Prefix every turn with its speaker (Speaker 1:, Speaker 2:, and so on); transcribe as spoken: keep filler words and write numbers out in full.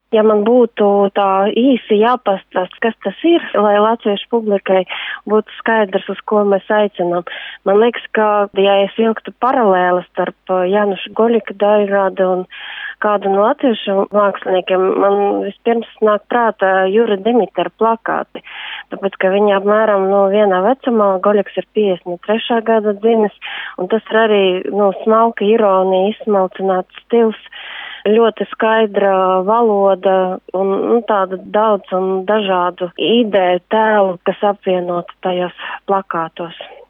Speaker 1: Ja man būtu tā īsi jāpastāst, kas tas ir, lai latviešu publikai būtu skaidrs, uz ko mēs aicinām. Man liekas, ka, ja es vilktu paralēli starp Januša Goļika daļrādi un kādu no latviešu māksliniekiem, man vispirms nāk prātā Jura Dimitra plakāti. Tāpēc, ka viņi apmēram no vienā vecumā, Goļiks ir piecdesmit trešā gada dzimis, un tas ir arī, nu, smalka ironija, izsmalcināts stils, ļoti skaidra valoda un, nu, tāda daudz un dažādu ideju tēlu, kas apvienota tajos plakātos.